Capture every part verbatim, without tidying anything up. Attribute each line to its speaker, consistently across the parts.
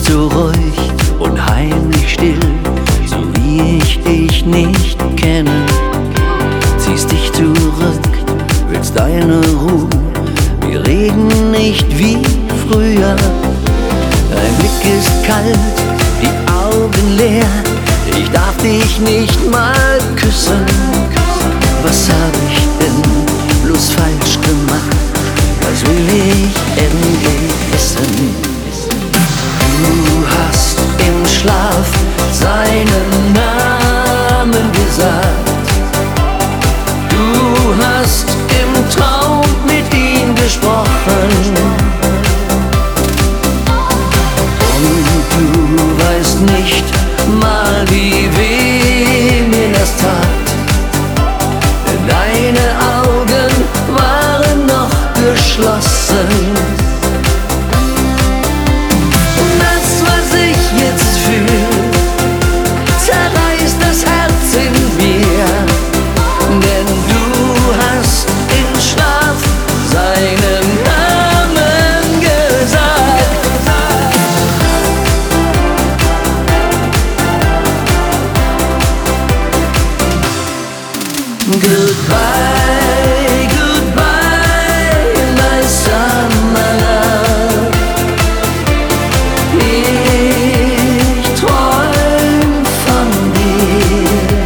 Speaker 1: so ruhig und heimlich still, so wie ich dich nicht kenne. Ziehst dich zurück, willst deine Ruhe, wir reden nicht wie früher. Dein Blick ist kalt, die Augen leer, ich darf dich nicht mal küssen. Was hab ich denn bloß falsch gemacht? Was will ich endlich wissen? Du hast im Schlaf seinen Namen gesagt. Du hast im Traum mit ihm gesprochen. Und du weißt nicht mal, wie weh mir das tat. Deine Augen waren noch geschlossen. Das, was ich jetzt fühl, zerreißt das Herz in mir. Denn du hast im Schlaf seinen Namen gesagt. Goodbye, goodbye, my summer love. Ich träum von dir,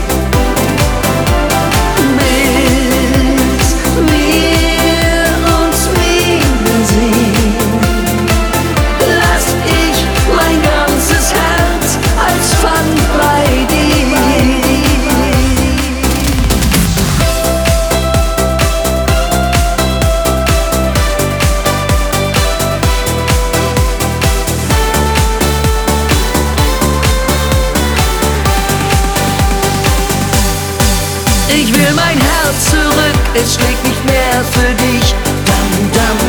Speaker 1: bis wir uns wiedersehen. Lass ich mein ganzes Herz als Pfand bei dir. Ich will mein Herz zurück, es schlägt nicht mehr für dich. Dam, dam.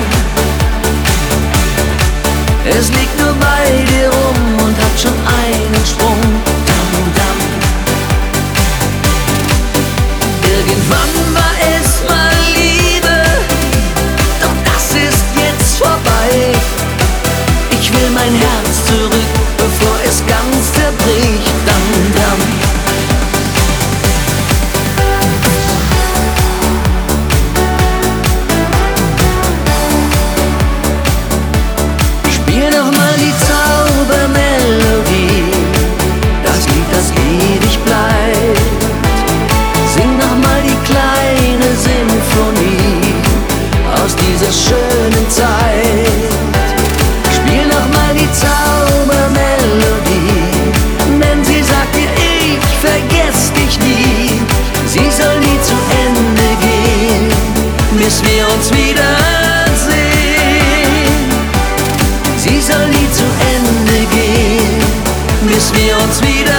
Speaker 1: Es liegt nur bei dir rum und hat schon einen Sprung. Dam, dam. Irgendwann war es mal Liebe, doch das ist jetzt vorbei. Ich will mein Herz zurück, bevor es ganz zerbricht. Dam, dam. Spiel noch mal die Zaubermelodie, das Lied, das ewig bleibt. Sing noch mal die kleine Sinfonie aus dieser schönen Zeit. Spiel noch mal die Zaubermelodie, denn sie sagt dir, ich vergess dich nie. Sie soll nie zu Ende gehen, bis wir uns wiedersehen. Sie soll nie zu Ende gehen, bis wir uns wiedersehen.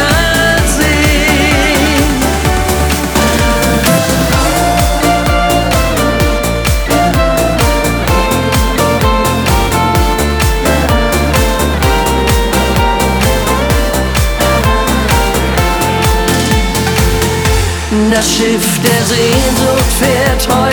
Speaker 1: Das Schiff der Sehnsucht fährt heute